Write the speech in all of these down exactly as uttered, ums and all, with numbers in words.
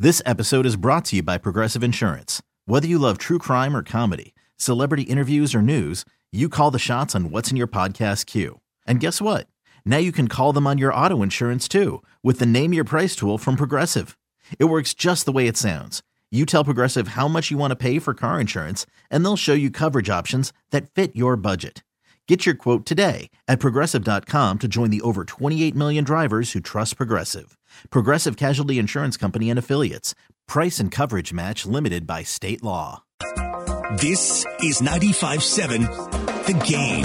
This episode is brought to you by Progressive Insurance. Whether you love true crime or comedy, celebrity interviews or news, you call the shots on what's in your podcast queue. And guess what? Now you can call them on your auto insurance too with the Name Your Price tool from Progressive. It works just the way it sounds. You tell Progressive how much you want to pay for car insurance, and they'll show you coverage options that fit your budget. Get your quote today at Progressive dot com to join the over twenty-eight million drivers who trust Progressive. Progressive Casualty Insurance Company and Affiliates. Price and coverage match limited by state law. This is ninety-five seven The Game.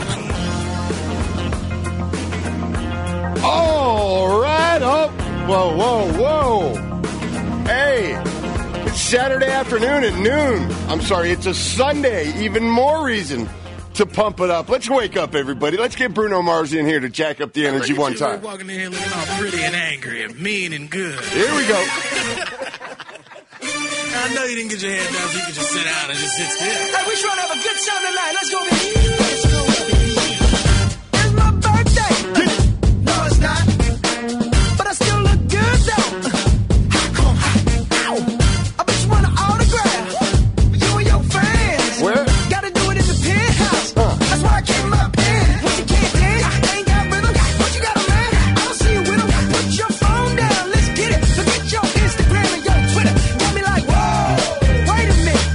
All right. Oh, whoa, whoa, whoa. Hey, it's Saturday afternoon at noon. I'm sorry, it's a Sunday. Even more reason to pump it up. Let's wake up, everybody. Let's get Bruno Mars in here to jack up the energy one you, time. Walking in here looking all pretty and angry and mean and good. Here we go. I know you didn't get your head down so you could just sit down and just sit still. Hey, we trying to have a good time tonight. Let's go. Let's go. It's my birthday. No, it's not. But I still look good, though. I bet you want an autograph. You and your friends. Where? Gotta do it in the penthouse. Huh. That's why I came up in. What you can't dance, ain't got rhythm. What you got a man? I don't see you with him. Put your phone down. Let's get it. Forget your Instagram and your Twitter. Got me like, whoa, wait a minute.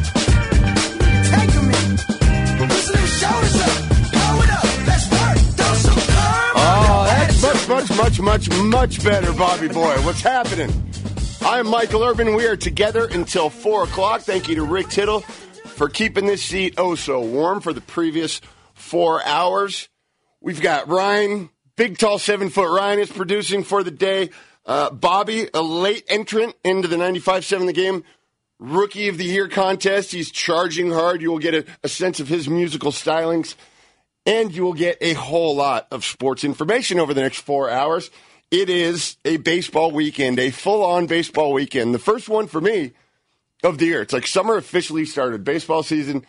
Take a minute. Loosen them shoulders up. Blow it up. Let's work. Throw some curve. Oh, that's much, much, much, much, much better, Bobby Boy. What's happening? I'm Michael Urban. We are together until four o'clock. Thank you to Rick Tittle for keeping this seat oh so warm for the previous four hours. We've got Ryan, big, tall, seven-foot Ryan is producing for the day. Uh, Bobby, a late entrant into the ninety-five seven The Game Rookie of the Year contest. He's charging hard. You will get a, a sense of his musical stylings, and you will get a whole lot of sports information over the next four hours. It is a baseball weekend, a full-on baseball weekend. The first one for me of the year. It's like summer officially started. Baseball season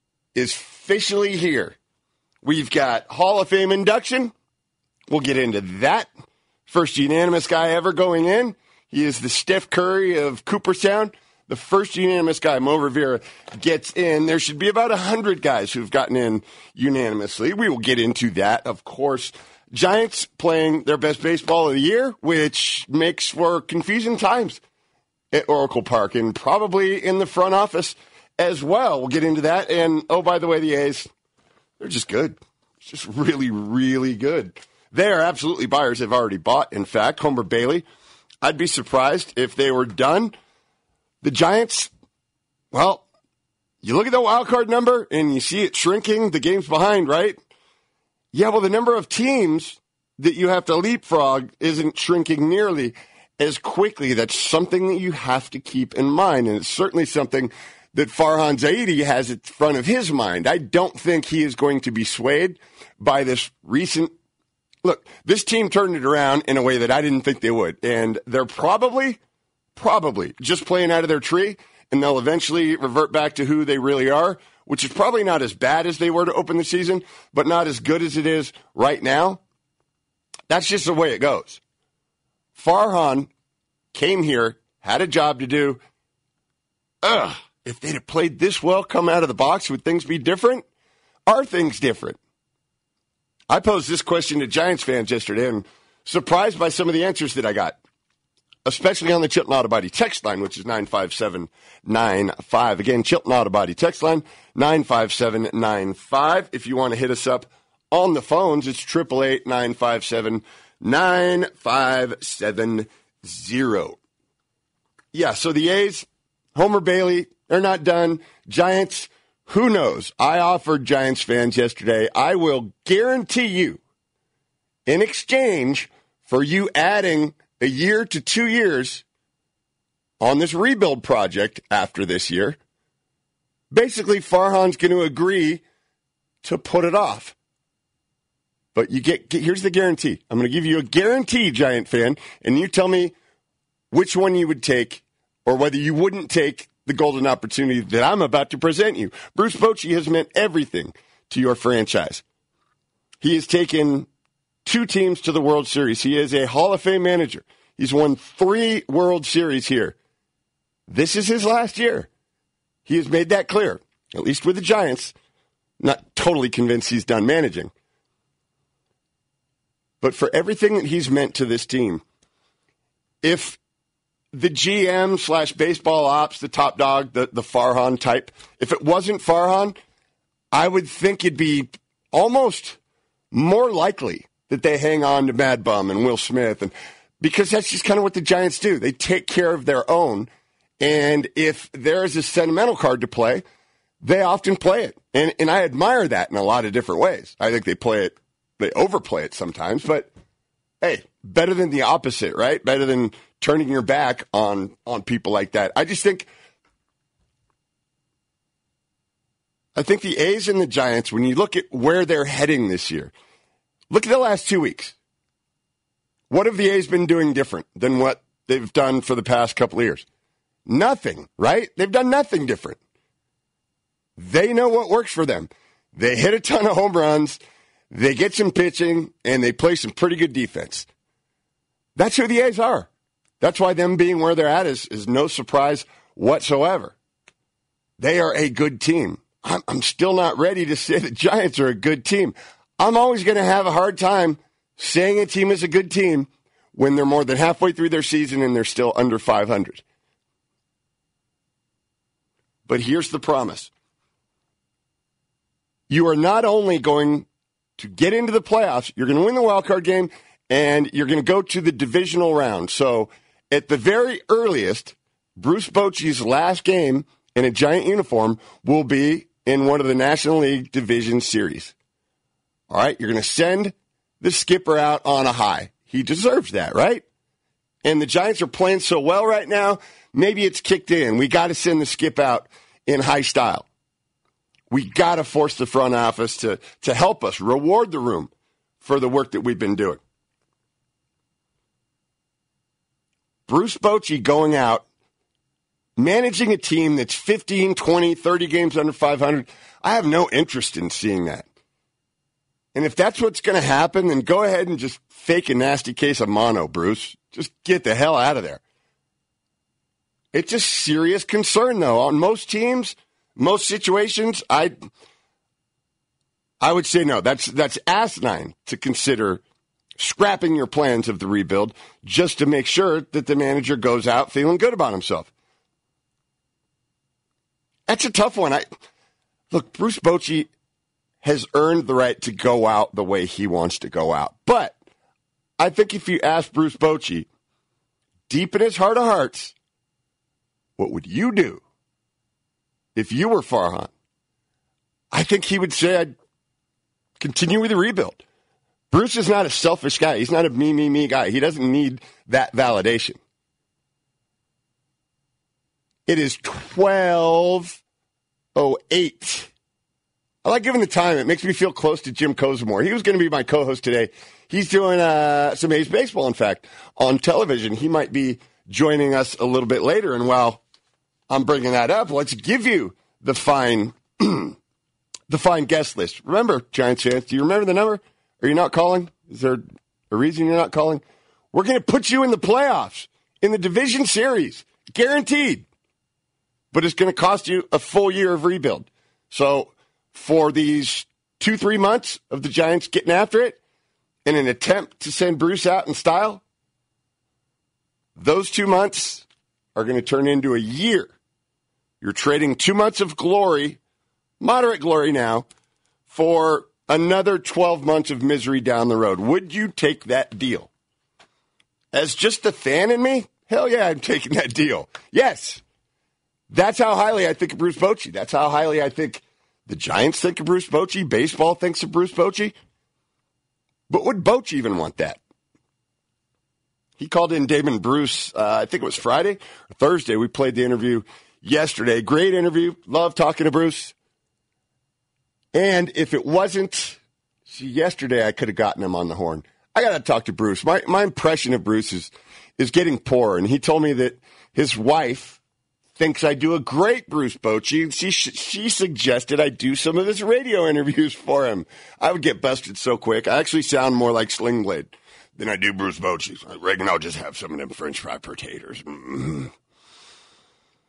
is officially here. We've got Hall of Fame induction. We'll get into that. First unanimous guy ever going in. He is the Steph Curry of Cooperstown. The first unanimous guy, Mo Rivera, gets in. There should be about one hundred guys who've gotten in unanimously. We will get into that, of course. Giants playing their best baseball of the year, which makes for confusing times at Oracle Park and probably in the front office as well. We'll get into that. And, oh, by the way, the A's, they're just good. It's just really, really good. They are absolutely buyers. They've already bought, in fact. Homer Bailey, I'd be surprised if they were done. The Giants, well, you look at the wild card number and you see it shrinking. The game's behind, right? Yeah, well, the number of teams that you have to leapfrog isn't shrinking nearly as quickly. That's something that you have to keep in mind, and it's certainly something that Farhan Zaidi has at the front of his mind. I don't think he is going to be swayed by this recent – look, this team turned it around in a way that I didn't think they would, and they're probably, probably just playing out of their tree, and they'll eventually revert back to who they really are, which is probably not as bad as they were to open the season, but not as good as it is right now. That's just the way it goes. Farhan came here, had a job to do. Ugh, if they'd have played this well, come out of the box, would things be different? Are things different? I posed this question to Giants fans yesterday and surprised by some of the answers that I got, especially on the Chilton Auto Body text line, which is nine five seven nine five. Again, Chilton Auto Body text line, nine five seven nine five. If you want to hit us up on the phones, it's eight eight eight, nine five seven, nine five seven zero. Yeah, so the A's, Homer Bailey, they're not done. Giants, who knows? I offered Giants fans yesterday, I will guarantee you, in exchange for you adding a year to two years on this rebuild project after this year, basically Farhan's going to agree to put it off. But you get, get here's the guarantee. I'm going to give you a guarantee, Giant fan, and you tell me which one you would take or whether you wouldn't take the golden opportunity that I'm about to present you. Bruce Bochy has meant everything to your franchise. He has taken two teams to the World Series. He is a Hall of Fame manager. He's won three World Series here This is his last year. He has made that clear, at least with the Giants. Not totally convinced he's done managing. But for everything that he's meant to this team, if the G M slash baseball ops, the top dog, the, the Farhan type, if it wasn't Farhan, I would think it'd be almost more likely that they hang on to Mad Bum and Will Smith, and because that's just kind of what the Giants do. They take care of their own, and if there is a sentimental card to play, they often play it. And and I admire that in a lot of different ways. I think they play it, they overplay it sometimes, but hey, better than the opposite, right? Better than turning your back on, on people like that. I just think, I think the A's and the Giants, when you look at where they're heading this year, look at the last two weeks. What have the A's been doing different than what they've done for the past couple of years? Nothing, right? They've done nothing different. They know what works for them. They hit a ton of home runs, they get some pitching, and they play some pretty good defense. That's who the A's are. That's why them being where they're at is, is no surprise whatsoever. They are a good team. I'm, I'm still not ready to say the Giants are a good team. I'm always going to have a hard time saying a team is a good team when they're more than halfway through their season and they're still under five hundred. But here's the promise. You are not only going to get into the playoffs, you're going to win the wild card game, and you're going to go to the divisional round. So at the very earliest, Bruce Bochy's last game in a Giant uniform will be in one of the National League Division Series. All right, you're going to send the skipper out on a high. He deserves that, right? And the Giants are playing so well right now, maybe it's kicked in. We got to send the skip out in high style. We got to force the front office to, to help us, reward the room for the work that we've been doing. Bruce Bochy going out, managing a team that's fifteen, twenty, thirty games under five hundred, I have no interest in seeing that. And if that's what's going to happen, then go ahead and just fake a nasty case of mono, Bruce. Just get the hell out of there. It's a serious concern, though. On most teams, most situations, I I would say no. That's that's asinine to consider scrapping your plans of the rebuild just to make sure that the manager goes out feeling good about himself. That's a tough one. I look, Bruce Bochy has earned the right to go out the way he wants to go out. But I think if you ask Bruce Bochy, deep in his heart of hearts, what would you do if you were Farhan? I think he would say, I'd continue with the rebuild. Bruce is not a selfish guy. He's not a me, me, me guy. He doesn't need that validation. It is twelve oh eight. I like giving the time. It makes me feel close to Jim Kozimore. He was going to be my co-host today. He's doing uh, some A's baseball, in fact, on television. He might be joining us a little bit later. And while I'm bringing that up, let's give you the fine, the fine guest list. Remember, Giants fans, do you remember the number? Are you not calling? Is there a reason you're not calling? We're going to put you in the playoffs, in the division series, guaranteed. But it's going to cost you a full year of rebuild. So for these two, three months of the Giants getting after it in an attempt to send Bruce out in style, those two months are going to turn into a year. You're trading two months of glory, moderate glory now, for another twelve months of misery down the road. Would you take that deal? As just the fan in me? Hell yeah, I'm taking that deal. Yes. That's how highly I think of Bruce Bochy. That's how highly I think the Giants think of Bruce Bochy. Baseball thinks of Bruce Bochy. But would Bochy even want that? He called in Damon Bruce, uh, I think it was Friday or Thursday. We played the interview yesterday. Great interview. Love talking to Bruce. And if it wasn't, see, yesterday I could have gotten him on the horn. I got to talk to Bruce. My my impression of Bruce is, is getting poor. And he told me that his wife thinks I do a great Bruce Bochy. And she, she suggested I do some of his radio interviews for him. I would get busted so quick. I actually sound more like Sling Blade than I do Bruce Bochy. I reckon I'll just have some of them French fry potatoes. Mm-hmm.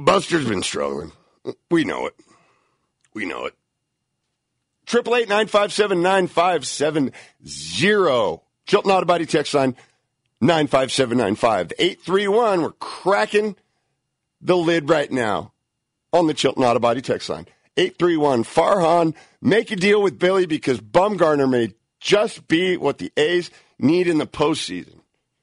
Buster's been struggling. We know it. We know it. Triple eight nine five seven nine five seven zero. Chilton Auto Body text line nine five seven nine five. eight three one. We're cracking the lid right now on the Chilton Auto Body text line. eight three one. Farhan, make a deal with Billy because Bumgarner may just be what the A's need in the postseason.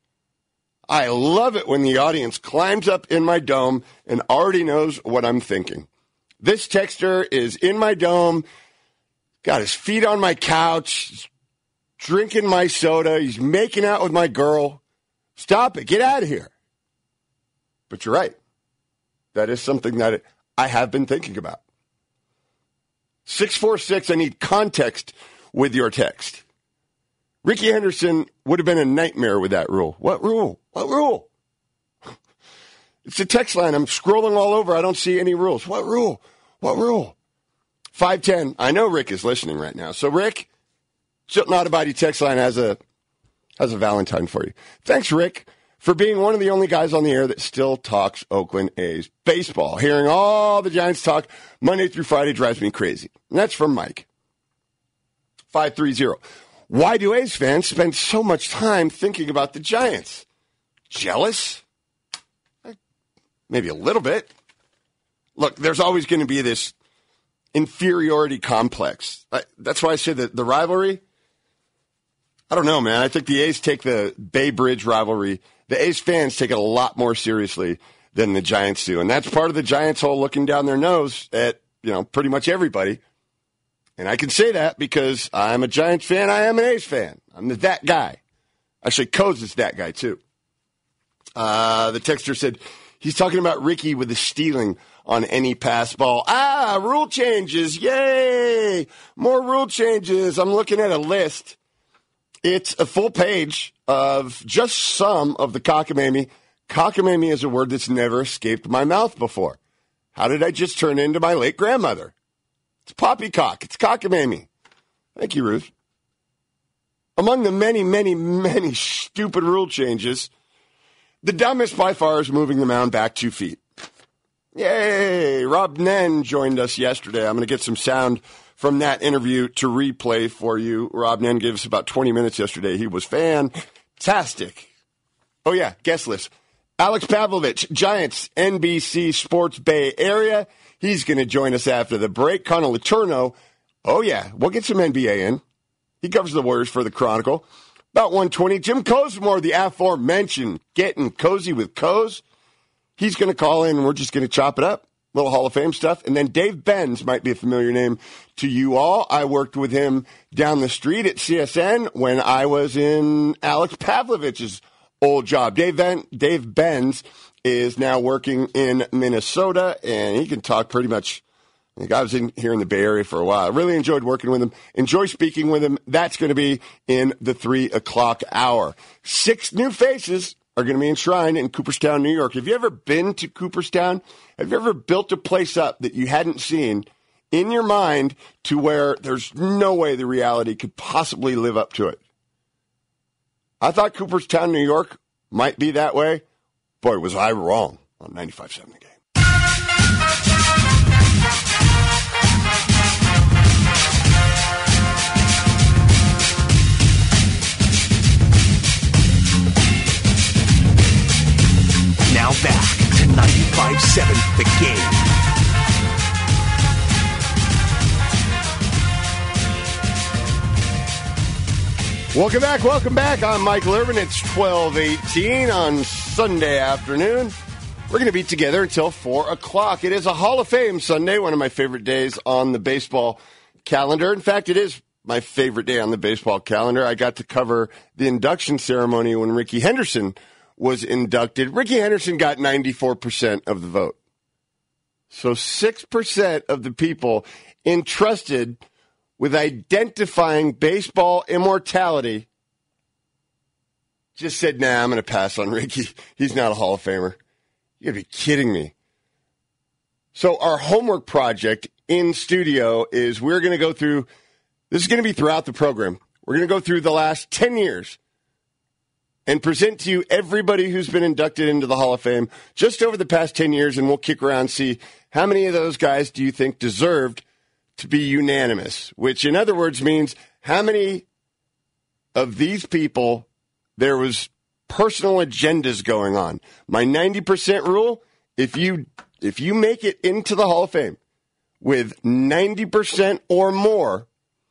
I love it when the audience climbs up in my dome and already knows what I'm thinking. This texter is in my dome, got his feet on my couch, he's drinking my soda, he's making out with my girl. Stop it. Get out of here. But you're right. That is something that I have been thinking about. six four six, I need context with your text. Ricky Henderson would have been a nightmare with that rule. What rule? What rule? It's a text line. I'm scrolling all over. I don't see any rules. What rule? What rule? five ten. I know Rick is listening right now. So, Rick, Chilton Auto Body text line has a, has a Valentine for you. Thanks, Rick, for being one of the only guys on the air that still talks Oakland A's baseball. Hearing all the Giants talk Monday through Friday drives me crazy. And that's from Mike. five three zero. Why do A's fans spend so much time thinking about the Giants? Jealous? Maybe a little bit. Look, there's always going to be this inferiority complex. That's why I say that the rivalry, I don't know, man. I think the A's take the Bay Bridge rivalry, the A's fans take it a lot more seriously than the Giants do. And that's part of the Giants' whole looking down their nose at, you know, pretty much everybody. And I can say that because I'm a Giants fan. I am an A's fan. I'm the, that guy. Actually, Coase is that guy, too. Uh, the texter said he's talking about Ricky with the stealing on any pass ball. Ah, rule changes. Yay. More rule changes. I'm looking at a list. It's a full page of just some of the cockamamie. Cockamamie is a word that's never escaped my mouth before. How did I just turn into my late grandmother? It's poppycock. It's cockamamie. Thank you, Ruth. Among the many, many, many stupid rule changes, the dumbest by far is moving the mound back two feet. Yay! Rob Nen joined us yesterday. I'm going to get some sound from that interview to replay for you. Rob Nen gave us about twenty minutes yesterday. He was fantastic. Oh, yeah, guest list. Alex Pavlovich, Giants, N B C Sports Bay Area. He's going to join us after the break. Connor Letourneau. Oh, yeah, we'll get some N B A in. He covers the Warriors for the Chronicle. About one twenty, Jim Cosemore, the aforementioned, getting cozy with Coase. He's going to call in, and we're just going to chop it up. Little Hall of Fame stuff. And then Dave Benz might be a familiar name to you all. I worked with him down the street at C S N when I was in Alex Pavlovich's old job. Dave, ben- Dave Benz is now working in Minnesota, and he can talk pretty much. I think I was in here in the Bay Area for a while. I really enjoyed working with him. Enjoy speaking with him. That's going to be in the three o'clock hour. Six new faces are going to be enshrined in Cooperstown, New York. Have you ever been to Cooperstown? Have you ever built a place up that you hadn't seen in your mind to where there's no way the reality could possibly live up to it? I thought Cooperstown, New York might be that way. Boy, was I wrong on ninety-five seven The Game. Now back to ninety-five seven The Game. Welcome back, welcome back. I'm Michael Irvin. It's twelve eighteen on Sunday afternoon. We're going to be together until four o'clock. It is a Hall of Fame Sunday, one of my favorite days on the baseball calendar. In fact, it is my favorite day on the baseball calendar. I got to cover the induction ceremony when Ricky Henderson was inducted. Ricky Henderson got ninety-four percent of the vote. So six percent of the people entrusted with identifying baseball immortality just said, nah, I'm going to pass on Ricky. He's not a Hall of Famer. You gotta be kidding me. So our homework project in studio is we're going to go through, this is going to be throughout the program. We're going to go through the last ten years and present to you everybody who's been inducted into the Hall of Fame just over the past ten years, and we'll kick around and see how many of those guys do you think deserved to be unanimous, which in other words means how many of these people there was personal agendas going on. My ninety percent rule, if you if you make it into the Hall of Fame with ninety percent or more,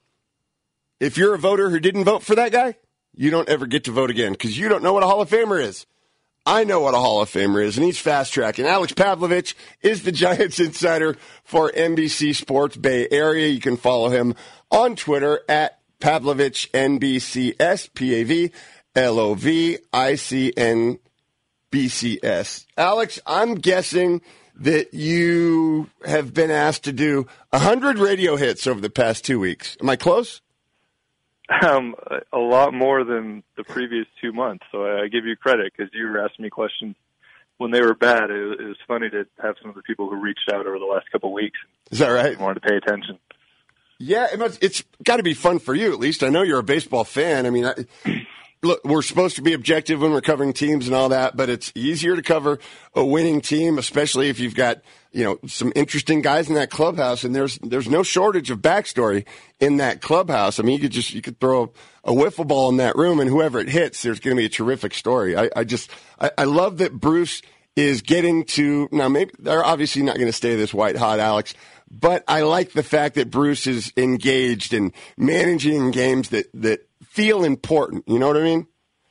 if you're a voter who didn't vote for that guy, you don't ever get to vote again because you don't know what a Hall of Famer is. I know what a Hall of Famer is, and he's fast-tracking. Alex Pavlovich is the Giants insider for N B C Sports Bay Area. You can follow him on Twitter at Pavlovich N B C S, P A V L O V I C N B C S. Alex, I'm guessing that you have been asked to do one hundred radio hits over the past two weeks. Am I close? Um, a lot more than the previous two months, so I give you credit because you were asking me questions when they were bad. It, it was funny to have some of the people who reached out over the last couple of weeks. Is that right? Wanted to pay attention. Yeah, it must, it's got to be fun for you, at least. I know you're a baseball fan. I mean, I, look, we're supposed to be objective when we're covering teams and all that, but it's easier to cover a winning team, especially if you've got, you know, some interesting guys in that clubhouse, and there's there's no shortage of backstory in that clubhouse. I mean, you could just you could throw a, a wiffle ball in that room, and whoever it hits, there's going to be a terrific story. I, I just I, I love that Bruce is getting to now. Maybe they're obviously not going to stay this white hot, Alex, but I like the fact that Bruce is engaged in managing games that that feel important. You know what I mean?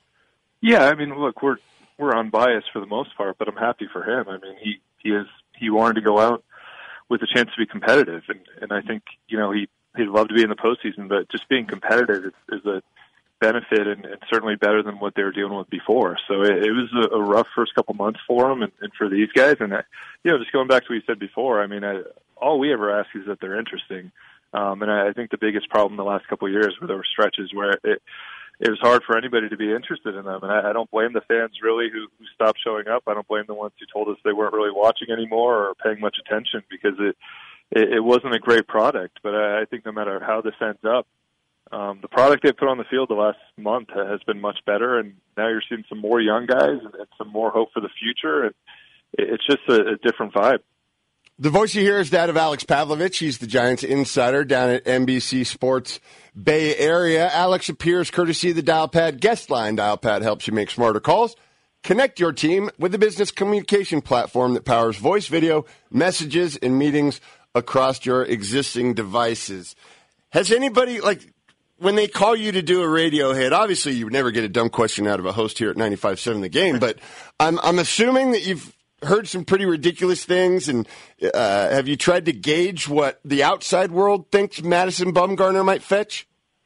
Yeah, I mean, look, we're we're unbiased for the most part, but I'm happy for him. I mean, he he is. He wanted to go out with a chance to be competitive, and, and I think, you know, he, he'd love to be in the postseason, but just being competitive is, is a benefit and, and certainly better than what they were dealing with before. So it, it was a, a rough first couple months for him and, and for these guys. And, I, you know, just going back to what you said before, I mean, I, all we ever ask is that they're interesting. Um, and I, I think the biggest problem the last couple of years where there were stretches where it, it was hard for anybody to be interested in them. And I, I don't blame the fans really who, who stopped showing up. I don't blame the ones who told us they weren't really watching anymore or paying much attention because it, it, it wasn't a great product. But I, I think no matter how this ends up, um, the product they put on the field the last month has been much better. And now you're seeing some more young guys and, and some more hope for the future. And it, it's just a, a different vibe. The voice you hear is that of Alex Pavlovich. He's the Giants insider down at N B C Sports Bay Area. Alex appears courtesy of the Dialpad guest line. Dialpad helps you make smarter calls. Connect your team with a business communication platform that powers voice, video, messages, and meetings across your existing devices. Has anybody, like, when they call you to do a radio hit, obviously you would never get a dumb question out of a host here at ninety-five point seven The Game, but I'm, I'm assuming that you've heard some pretty ridiculous things, and uh, have you tried to gauge what the outside world thinks Madison Bumgarner might fetch?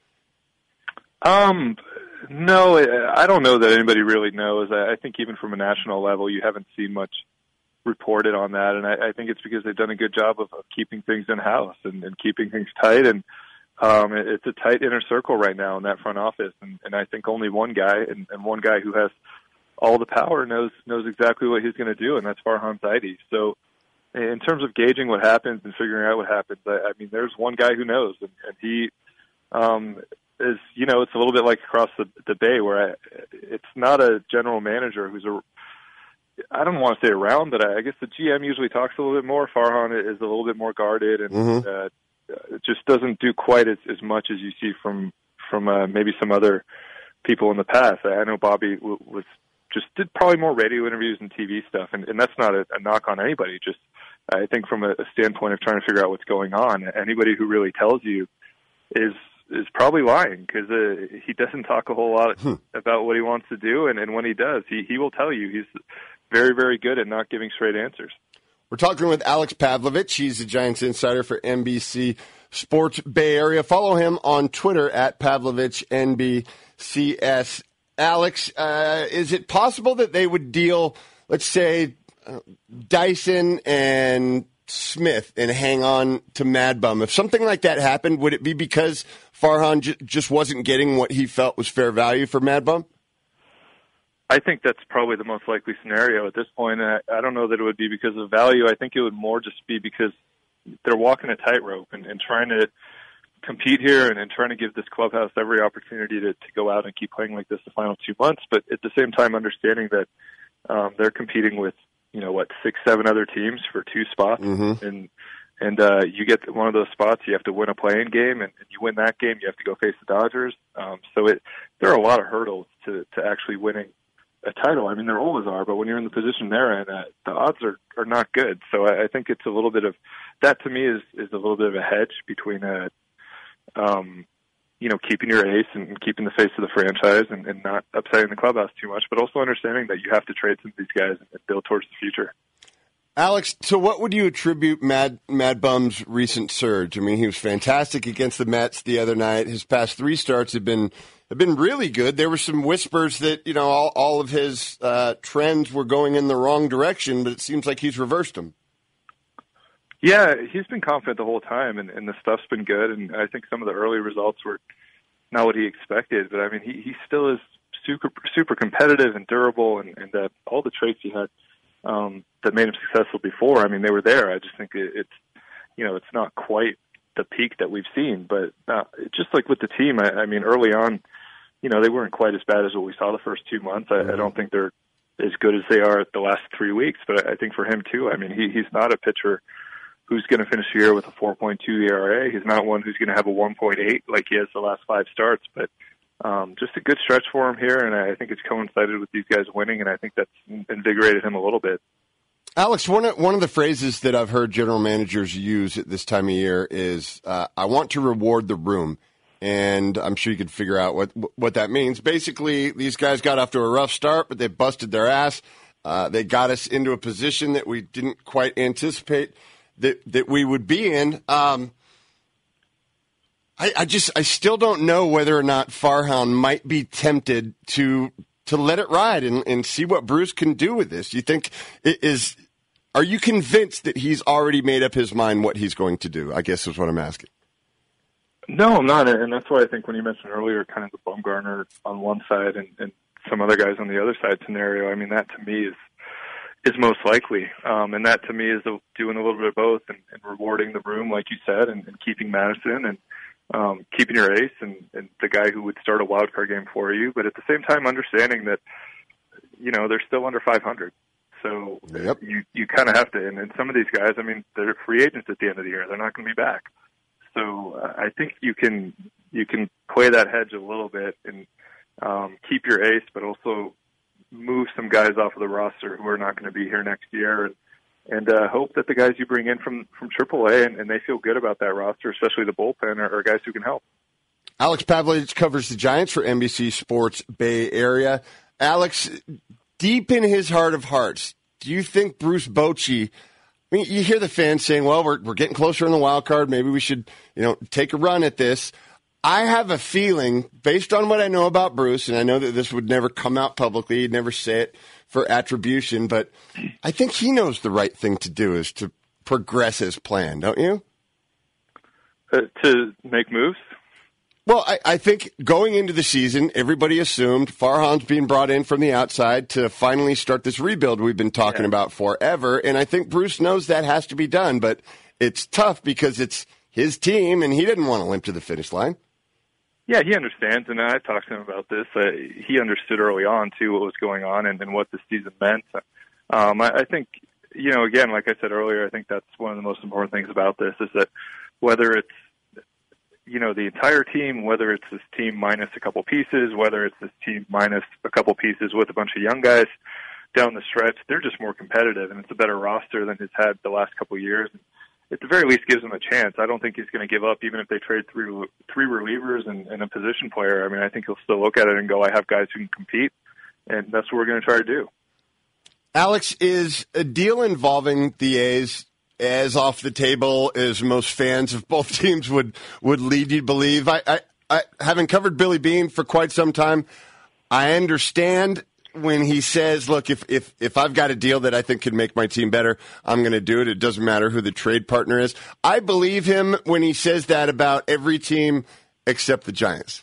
Um, no, I don't know that anybody really knows. I think even from a national level, you haven't seen much reported on that, and I, I think it's because they've done a good job of, of keeping things in-house and, and keeping things tight, and um, it, it's a tight inner circle right now in that front office, and, and I think only one guy, and, and one guy who has all the power knows knows exactly what he's going to do, and that's Farhan Zaidi. So in terms of gauging what happens and figuring out what happens, I, I mean, there's one guy who knows, and, and he um, is, you know, it's a little bit like across the, the bay where I, it's not a general manager who's a, I don't want to say around, but I, I guess the G M usually talks a little bit more. Farhan is a little bit more guarded and mm-hmm. uh, it just doesn't do quite as, as much as you see from, from uh, maybe some other people in the past. I, I know Bobby w- was just did probably more radio interviews and T V stuff, and, and that's not a, a knock on anybody. Just I think from a, a standpoint of trying to figure out what's going on, anybody who really tells you is is probably lying because uh, he doesn't talk a whole lot hmm. about what he wants to do, and, and when he does, he, he will tell you. He's very, very good at not giving straight answers. We're talking with Alex Pavlovich. He's the Giants insider for N B C Sports Bay Area. Follow him on Twitter at Pavlovich N B C S. Alex, uh, is it possible that they would deal, let's say, uh, Dyson and Smith and hang on to Mad Bum? If something like that happened, would it be because Farhan j- just wasn't getting what he felt was fair value for Mad Bum? I think that's probably the most likely scenario at this point. I, I don't know that it would be because of value. I think it would more just be because they're walking a tightrope and, and trying to compete here and, and trying to give this clubhouse every opportunity to, to go out and keep playing like this the final two months. But at the same time, understanding that um, they're competing with, you know, what, six, seven other teams for two spots. Mm-hmm. And and uh, you get one of those spots, you have to win a play-in game, and, and you win that game, you have to go face the Dodgers. Um, so it there are a lot of hurdles to, to actually winning a title. I mean, there always are, but when you're in the position they're in, uh, the odds are, are not good. So I, I think it's a little bit of, that to me is, is a little bit of a hedge between, a, um, you know, keeping your ace and, and keeping the face of the franchise and, and not upsetting the clubhouse too much, but also understanding that you have to trade some of these guys and, and build towards the future. Alex, to what would you attribute Mad Mad Bum's recent surge? I mean, he was fantastic against the Mets the other night. His past three starts have been have been really good. There were some whispers that, you know, all, all of his uh, trends were going in the wrong direction, but it seems like he's reversed them. Yeah, he's been confident the whole time, and, and the stuff's been good. And I think some of the early results were not what he expected. But, I mean, he, he still is super super competitive and durable, and, and uh, all the traits he had um, that made him successful before, I mean, they were there. I just think it, it's, you know, it's not quite the peak that we've seen. But uh, just like with the team, I, I mean, early on, you know, they weren't quite as bad as what we saw the first two months. I, I don't think they're as good as they are the last three weeks. But I think for him, too, I mean, he, he's not a pitcher who's going to finish the year with a four point two E R A. He's not one who's going to have a one point eight like he has the last five starts. But um, just a good stretch for him here, and I think it's coincided with these guys winning, and I think that's invigorated him a little bit. Alex, one of, one of the phrases that I've heard general managers use at this time of year is, uh, I want to reward the room. And I'm sure you could figure out what what that means. Basically, these guys got off to a rough start, but they busted their ass. Uh, they got us into a position that we didn't quite anticipate that that we would be in. Um, I, I just I still don't know whether or not Farhan might be tempted to to let it ride and, and see what Bruce can do with this. Do you think it is? Are you convinced that he's already made up his mind what he's going to do? I guess is what I'm asking. No, I'm not, and that's why I think when you mentioned earlier, kind of the Bumgarner on one side and, and some other guys on the other side scenario. I mean, that to me is. is most likely. Um, and that to me is a, doing a little bit of both and, and rewarding the room, like you said, and, and keeping Madison and um, keeping your ace and, and the guy who would start a wild card game for you. But at the same time, understanding that, you know, they're still under five hundred. So yep. you, you kind of have to, and, and some of these guys, I mean, they're free agents at the end of the year. They're not going to be back. So uh, I think you can, you can play that hedge a little bit and um, keep your ace, but also move some guys off of the roster who are not going to be here next year, and, and uh, hope that the guys you bring in from, from triple A and, and they feel good about that roster, especially the bullpen, are, are guys who can help. Alex Pavlovich covers the Giants for N B C Sports Bay Area. Alex, deep in his heart of hearts, do you think Bruce Bochy, I mean, you hear the fans saying, well, we're, we're getting closer in the wild card, maybe we should, you know, take a run at this. I have a feeling, based on what I know about Bruce, and I know that this would never come out publicly, he'd never say it for attribution, but I think he knows the right thing to do is to progress his plan, don't you? Uh, to make moves? Well, I, I think going into the season, everybody assumed Farhan's being brought in from the outside to finally start this rebuild we've been talking yeah. about forever, and I think Bruce knows that has to be done, but it's tough because it's his team, and he didn't want to limp to the finish line. Yeah, he understands, and I talked to him about this. Uh, he understood early on, too, what was going on and, and what the season meant. Um, I, I think, you know, again, like I said earlier, I think that's one of the most important things about this is that whether it's, you know, the entire team, whether it's this team minus a couple pieces, whether it's this team minus a couple pieces with a bunch of young guys down the stretch, they're just more competitive, and it's a better roster than it's had the last couple of years. At the very least, gives him a chance. I don't think he's going to give up, even if they trade three three relievers and, and a position player. I mean, I think he'll still look at it and go, I have guys who can compete, and that's what we're going to try to do. Alex, is a deal involving the A's as off the table as most fans of both teams would, would lead you to believe? I, I, I, having covered Billy Beane for quite some time, I understand when he says, look, if, if, if I've got a deal that I think could make my team better, I'm going to do it. It doesn't matter who the trade partner is. I believe him when he says that about every team except the Giants.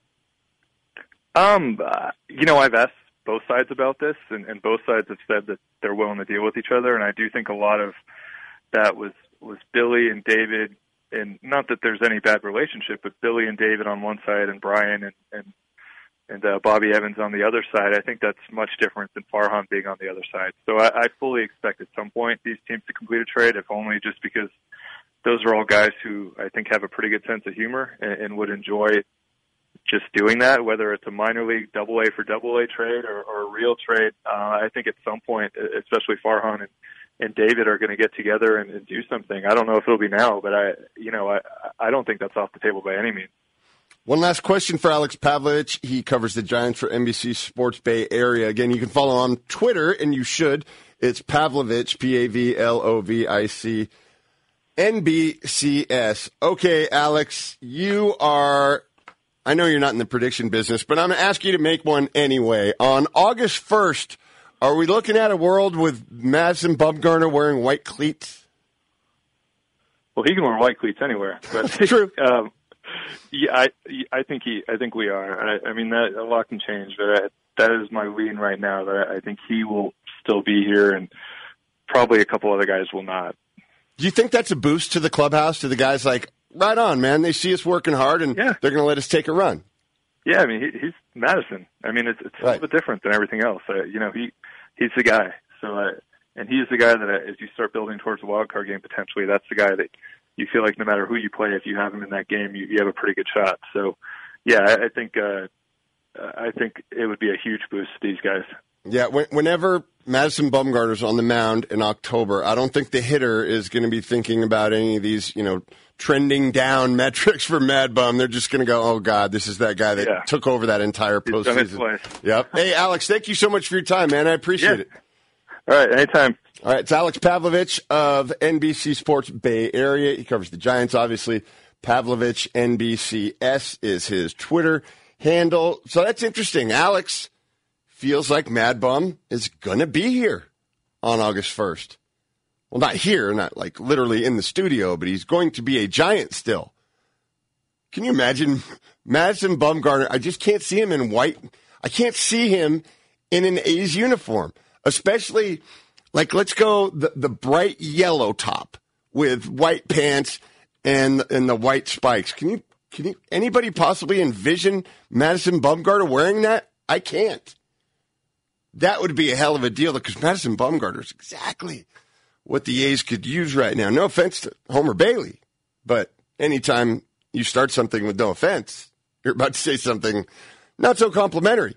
Um, uh, you know, I've asked both sides about this, and, and both sides have said that they're willing to deal with each other, and I do think a lot of that was, was Billy and David and not that there's any bad relationship, but Billy and David on one side and Brian and, and, and uh, Bobby Evans on the other side, I think that's much different than Farhan being on the other side. So I, I fully expect at some point these teams to complete a trade, if only just because those are all guys who I think have a pretty good sense of humor and, and would enjoy just doing that, whether it's a minor league double A for double A trade or, or a real trade. Uh, I think at some point, especially Farhan and, and David are going to get together and, and do something. I don't know if it'll be now, but I, you know, I, I don't think that's off the table by any means. One last question for Alex Pavlovich. He covers the Giants for N B C Sports Bay Area. Again, you can follow on Twitter, and you should. It's Pavlovich, P A V L O V I C, N B C S. Okay, Alex, you are, I know you're not in the prediction business, but I'm going to ask you to make one anyway. On August first, are we looking at a world with Madison Bumgarner wearing white cleats? Well, he can wear white cleats anywhere. But, True. um, yeah, I, I think he, I think we are. I, I mean, that a lot can change, but I, that is my lean right now. That I think he will still be here, and probably a couple other guys will not. Do you think that's a boost to the clubhouse, to the guys like, right on, man, they see us working hard, and yeah. they're going to let us take a run? Yeah, I mean, he, he's Madison. I mean, it's, it's right. a little bit different than everything else. Uh, you know, he he's the guy. So, uh, and he's the guy that uh, as you start building towards the wild card game, potentially, that's the guy that you feel like no matter who you play, if you have him in that game, you, you have a pretty good shot. So, yeah, I, I think uh, I think it would be a huge boost to these guys. Yeah, when, whenever Madison Bumgarner's on the mound in October, I don't think the hitter is going to be thinking about any of these, you know, trending down metrics for Mad Bum. They're just going to go, oh, God, this is that guy that yeah. took over that entire He's done it postseason. twice. Yep. Hey, Alex, thank you so much for your time, man. I appreciate yeah. it. All right, anytime. All right, it's Alex Pavlovich of N B C Sports Bay Area. He covers the Giants, obviously. Pavlovich N B C S is his Twitter handle. So that's interesting. Alex feels like Mad Bum is going to be here on August first. Well, not here, not like literally in the studio, but he's going to be a Giant still. Can you imagine Madison Bumgarner? I just can't see him in white. I can't see him in an A's uniform, especially like, let's go the, the bright yellow top with white pants and and the white spikes. Can you, can you, anybody possibly envision Madison Bumgarner wearing that? I can't. That would be a hell of a deal because Madison Bumgarner is exactly what the A's could use right now. No offense to Homer Bailey, but anytime you start something with no offense, you're about to say something not so complimentary.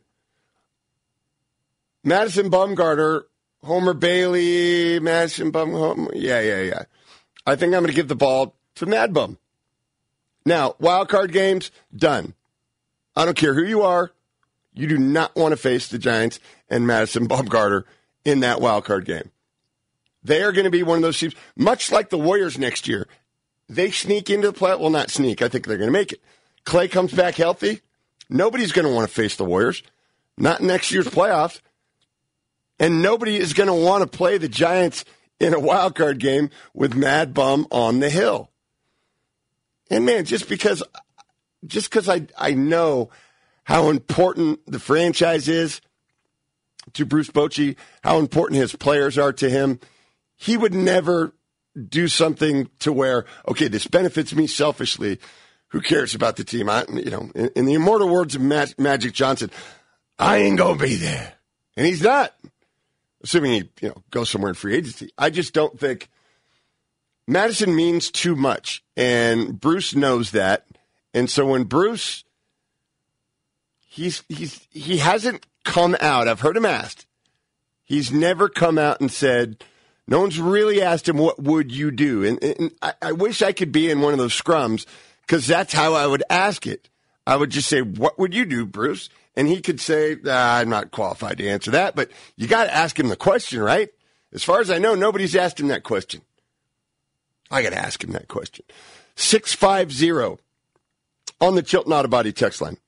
Madison Bumgarner, Homer Bailey, Madison Bum, Homer, yeah, yeah, yeah. I think I'm going to give the ball to Mad Bum. Now, wild card games, done. I don't care who you are. You do not want to face the Giants and Madison Bumgarner in that wild card game. They are going to be one of those teams, much like the Warriors next year. They sneak into the play. Well, not sneak. I think they're going to make it. Clay comes back healthy. Nobody's going to want to face the Warriors. Not in next year's playoffs. And nobody is going to want to play the Giants in a wild card game with Mad Bum on the hill. And, man, just because just because I, I know how important the franchise is to Bruce Bochy, how important his players are to him, he would never do something to where, okay, this benefits me selfishly. Who cares about the team? I, you know, in, in the immortal words of Ma- Magic Johnson, I ain't going to be there. And he's not. Assuming he, you know, goes somewhere in free agency. I just don't think Madison means too much, and Bruce knows that. And so when Bruce, he's he's he hasn't come out. I've heard him asked. He's never come out and said. No one's really asked him, "What would you do?" And, and I, I wish I could be in one of those scrums because that's how I would ask it. I would just say, "What would you do, Bruce?" And he could say, ah, I'm not qualified to answer that, but you got to ask him the question, right? As far as I know, nobody's asked him that question. I got to ask him that question. six five zero on the Chilton Auto Body text line.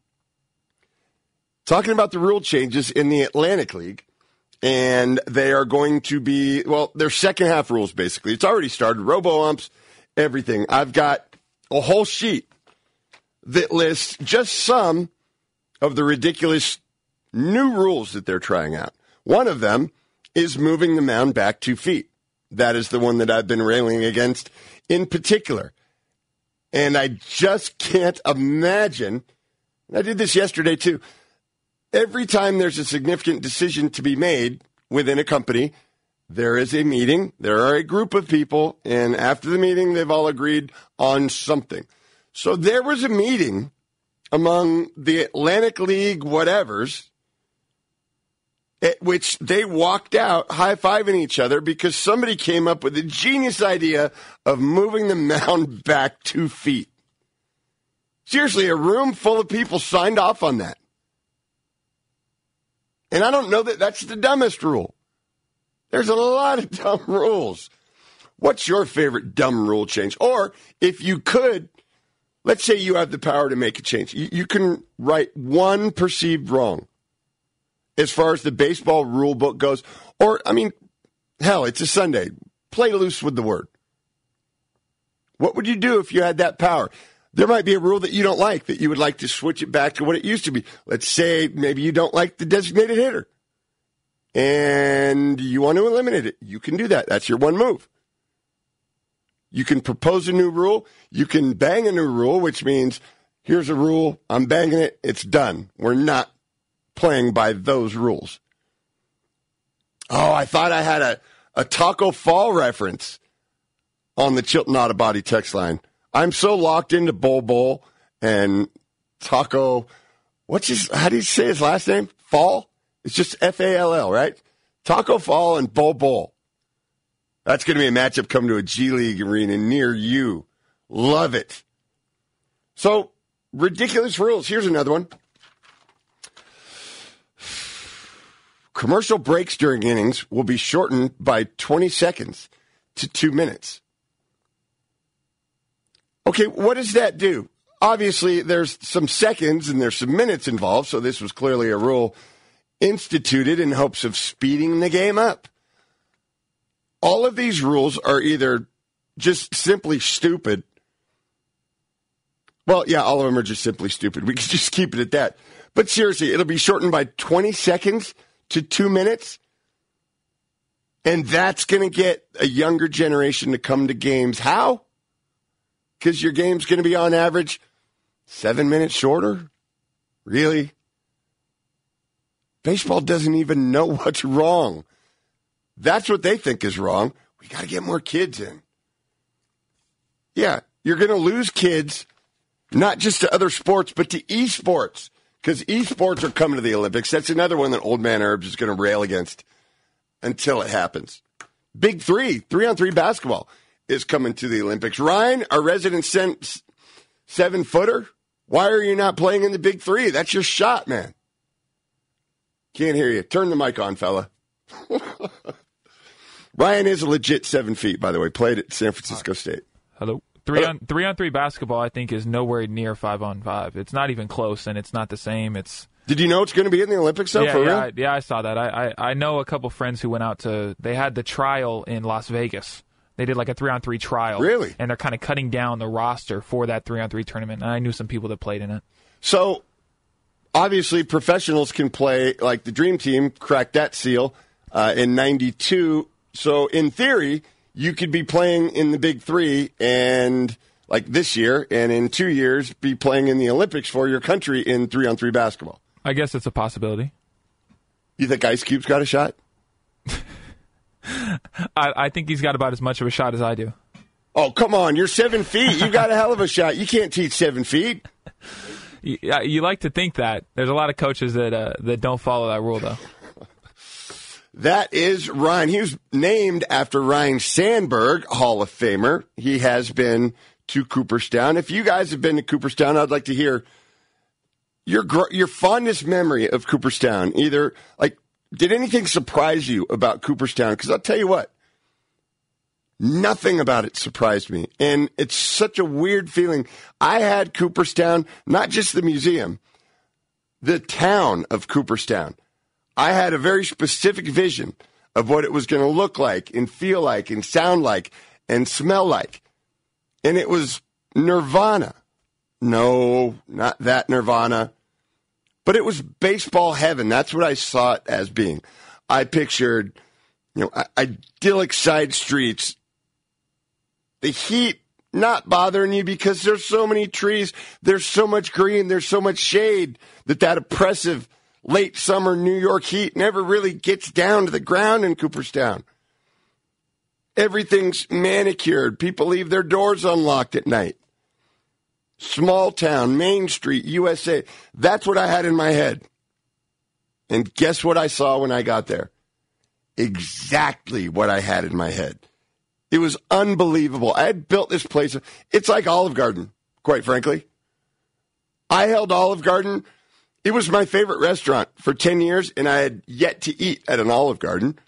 Talking about the rule changes in the Atlantic League, and they are going to be, well, they're second half rules, basically. It's already started. Robo-umps, everything. I've got a whole sheet that lists just some of the ridiculous new rules that they're trying out. One of them is moving the mound back two feet. That is the one that I've been railing against in particular. And I just can't imagine, and I did this yesterday too, every time there's a significant decision to be made within a company, there is a meeting, there are a group of people, and after the meeting, they've all agreed on something. So there was a meeting among the Atlantic League whatevers at which they walked out high-fiving each other because somebody came up with a genius idea of moving the mound back two feet. Seriously, a room full of people signed off on that. And I don't know that that's the dumbest rule. There's a lot of dumb rules. What's your favorite dumb rule change? Or if you could, let's say you have the power to make a change. You, you can write one perceived wrong as far as the baseball rule book goes. Or, I mean, hell, it's a Sunday. Play loose with the word. What would you do if you had that power? There might be a rule that you don't like, that you would like to switch it back to what it used to be. Let's say maybe you don't like the designated hitter, and you want to eliminate it. You can do that. That's your one move. You can propose a new rule. You can bang a new rule, which means here's a rule. I'm banging it. It's done. We're not playing by those rules. Oh, I thought I had a, a Taco Fall reference on the Chilton Auto Body text line. I'm so locked into Bol Bol and Taco. What's his, how do you say his last name? Fall? It's just F A L L, right? Taco Fall and Bol Bol. That's going to be a matchup coming to a G League arena near you. Love it. So, ridiculous rules. Here's another one. Commercial breaks during innings will be shortened by twenty seconds to two minutes. Okay, what does that do? Obviously, there's some seconds and there's some minutes involved, so this was clearly a rule instituted in hopes of speeding the game up. All of these rules are either just simply stupid. Well, yeah, all of them are just simply stupid. We can just keep it at that. But seriously, it'll be shortened by twenty seconds to two minutes. And that's going to get a younger generation to come to games. How? Because your game's going to be on average seven minutes shorter? Really? Baseball doesn't even know what's wrong. That's what they think is wrong. We got to get more kids in. Yeah, you're going to lose kids, not just to other sports, but to esports, because esports are coming to the Olympics. That's another one that Old Man Herbs is going to rail against until it happens. Big three, three-on-three basketball is coming to the Olympics. Ryan, our resident seven-footer, why are you not playing in the Big Three? That's your shot, man. Can't hear you. Turn the mic on, fella. Ryan is a legit seven feet, by the way. Played at San Francisco State. Hello. Three on three on three basketball, I think, is nowhere near five on five. It's not even close, and it's not the same. It's. Did you know it's going to be in the Olympics, though? Yeah, for yeah, real? I, yeah. I saw that. I, I I know a couple friends who went out to. They had the trial in Las Vegas. They did like a three on three trial. Really? And they're kind of cutting down the roster for that three on three tournament. And I knew some people that played in it. So, obviously, professionals can play, like the Dream Team cracked that seal uh, in ninety-two. So, in theory, you could be playing in the Big Three and, like this year, and in two years, be playing in the Olympics for your country in three on three basketball. I guess it's a possibility. You think Ice Cube's got a shot? I, I think he's got about as much of a shot as I do. Oh, come on. You're seven feet. You got a hell of a shot. You can't teach seven feet. You, you like to think that. There's a lot of coaches that uh, that don't follow that rule, though. That is Ryan. He was named after Ryne Sandberg, Hall of Famer. He has been to Cooperstown. If you guys have been to Cooperstown, I'd like to hear your your fondest memory of Cooperstown. Either, like, did anything surprise you about Cooperstown? Because I'll tell you what, nothing about it surprised me. And it's such a weird feeling. I had Cooperstown, not just the museum, the town of Cooperstown. I had a very specific vision of what it was going to look like and feel like and sound like and smell like. And it was Nirvana. No, not that Nirvana. But it was baseball heaven. That's what I saw it as being. I pictured, you know, idyllic side streets. The heat not bothering you because there's so many trees, there's so much green, there's so much shade that that oppressive late summer New York heat never really gets down to the ground in Cooperstown. Everything's manicured. People leave their doors unlocked at night. Small town, Main Street, U S A. That's what I had in my head. And guess what I saw when I got there? Exactly what I had in my head. It was unbelievable. I had built this place. It's like Olive Garden, quite frankly. I held Olive Garden. It was my favorite restaurant for ten years, and I had yet to eat at an Olive Garden.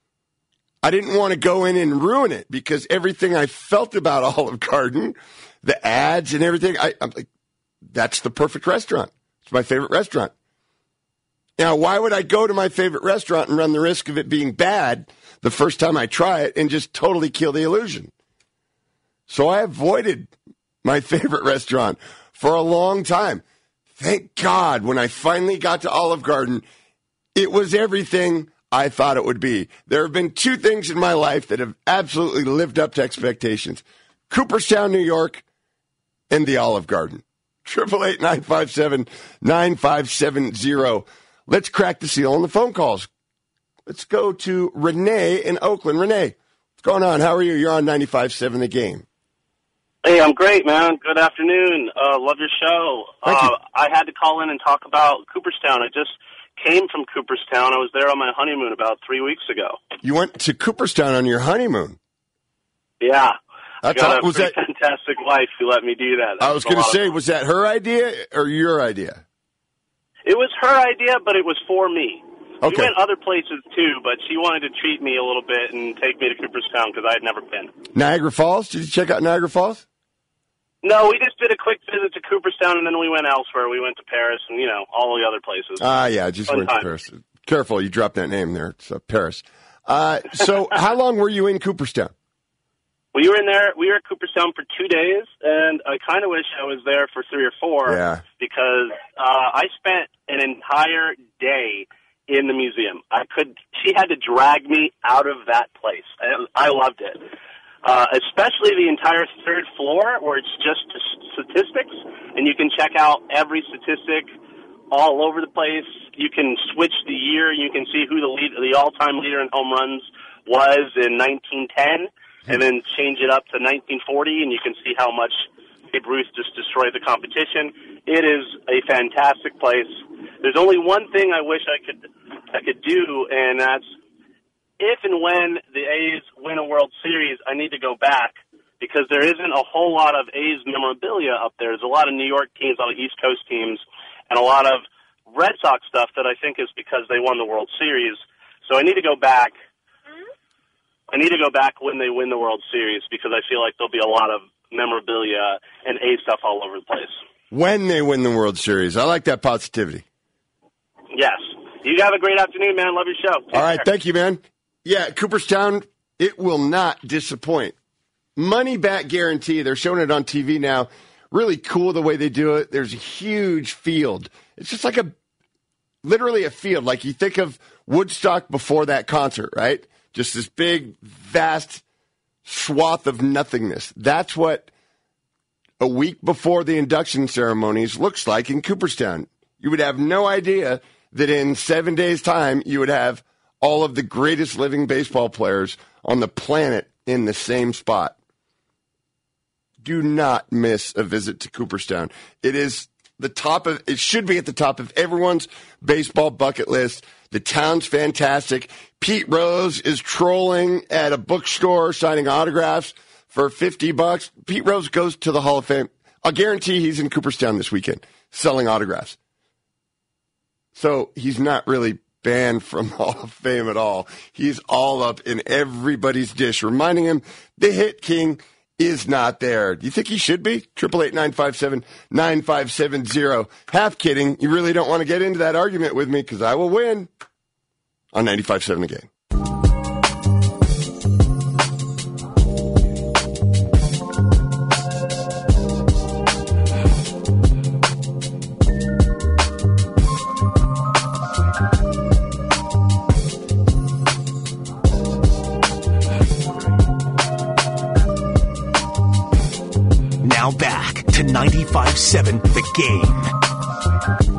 I didn't want to go in and ruin it because everything I felt about Olive Garden, the ads and everything, I, I'm like, that's the perfect restaurant. It's my favorite restaurant. Now, why would I go to my favorite restaurant and run the risk of it being bad the first time I try it and just totally kill the illusion? So I avoided my favorite restaurant for a long time. Thank God when I finally got to Olive Garden, it was everything I thought it would be. There have been two things in my life that have absolutely lived up to expectations. Cooperstown, New York, and the Olive Garden. eight eight eight, nine five seven, nine five seven zero. Let's crack the seal on the phone calls. Let's go to Renee in Oakland. Renee, what's going on? How are you? You're on ninety-five seven The Game. Hey, I'm great, man. Good afternoon. Uh, love your show. Thank uh, you. I had to call in and talk about Cooperstown. I just came from Cooperstown. I was there on my honeymoon about three weeks ago. You went to Cooperstown on your honeymoon. Yeah. That's I got all, a was pretty that, fantastic wife who let me do that. that I was a going to lot of say, fun. was that her idea or your idea? It was her idea, but it was for me. Okay. We went other places, too, but she wanted to treat me a little bit and take me to Cooperstown because I had never been. Niagara Falls? Did you check out Niagara Falls? No, we just did a quick visit to Cooperstown, and then we went elsewhere. We went to Paris and, you know, all the other places. Ah, yeah, just Fun went to time. Paris. Careful, you dropped that name there. It's uh, Paris. Uh, so how long were you in Cooperstown? We were in there. We were at Cooperstown for two days, and I kind of wish I was there for three or four. Yeah. Because uh, I spent an entire day in the museum. I could. She had to drag me out of that place. I, I loved it, uh, especially the entire third floor where it's just statistics, and you can check out every statistic all over the place. You can switch the year. You can see who the lead, the all-time leader in home runs was in nineteen ten. And then change it up to nineteen forty, and you can see how much Babe Ruth just destroyed the competition. It is a fantastic place. There's only one thing I wish I could I could do, and that's if and when the A's win a World Series, I need to go back because there isn't a whole lot of A's memorabilia up there. There's a lot of New York teams, a lot of East Coast teams, and a lot of Red Sox stuff that I think is because they won the World Series. So I need to go back. I need to go back when they win the World Series because I feel like there'll be a lot of memorabilia and A stuff all over the place. When they win the World Series. I like that positivity. Yes. You have a great afternoon, man. Love your show. Take All right, care. thank you, man. Yeah, Cooperstown, it will not disappoint. Money back guarantee. They're showing it on T V now. Really cool the way they do it. There's a huge field. It's just like a, literally a field. Like you think of Woodstock before that concert, right? Just this big, vast swath of nothingness. That's what a week before the induction ceremonies looks like in Cooperstown. You would have no idea that in seven days' time, you would have all of the greatest living baseball players on the planet in the same spot. Do not miss a visit to Cooperstown. It is the top of, it should be at the top of everyone's baseball bucket list. The town's fantastic. Pete Rose is trolling at a bookstore signing autographs for fifty bucks. Pete Rose goes to the Hall of Fame. I'll guarantee he's in Cooperstown this weekend selling autographs. So he's not really banned from Hall of Fame at all. He's all up in everybody's dish, reminding him the hit king is not there. Do you think he should be? eight eight eight, nine five seven, nine five seven zero. Half kidding. You really don't want to get into that argument with me because I will win on ninety-five seven The Game. Now back to ninety-five point seven The Game.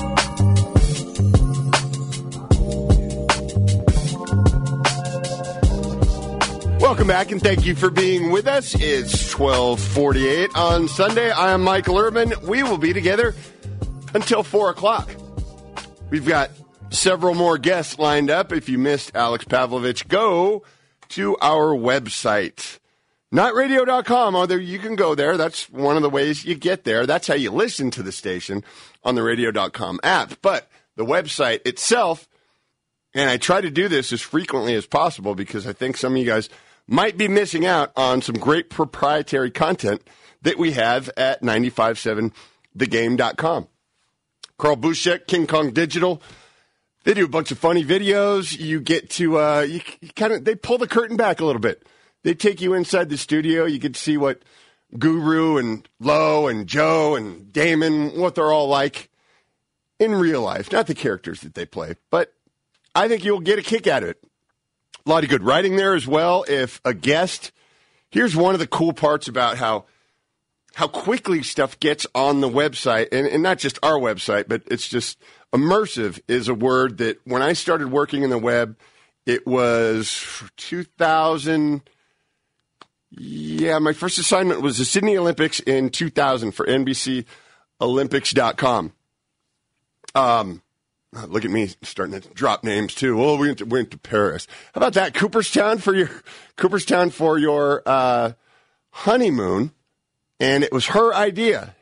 Welcome back, and thank you for being with us. It's twelve forty-eight on Sunday. I am Michael Urban. We will be together until four o'clock. We've got several more guests lined up. If you missed Alex Pavlovich, go to our website. Not radio dot com, although you can go there. That's one of the ways you get there. That's how you listen to the station on the radio dot com app. But the website itself, and I try to do this as frequently as possible because I think some of you guys might be missing out on some great proprietary content that we have at nine five seven the game dot com. Carl Buschek, King Kong Digital, they do a bunch of funny videos. You get to, uh, you, you kind of, they pull the curtain back a little bit. They take you inside the studio. You get to see what Guru and Lo and Joe and Damon, what they're all like in real life. Not the characters that they play, but I think you'll get a kick out of it. A lot of good writing there as well. If a guest, here's one of the cool parts about how how quickly stuff gets on the website, and, and not just our website, but it's just immersive is a word that when I started working in the web, it was two thousand. Yeah, my first assignment was the Sydney Olympics in two thousand for N B C Olympics dot com. Um, look at me starting to drop names too. Well, we went to, went to Paris. How about that? Cooperstown for your Cooperstown for your uh, honeymoon, and it was her idea.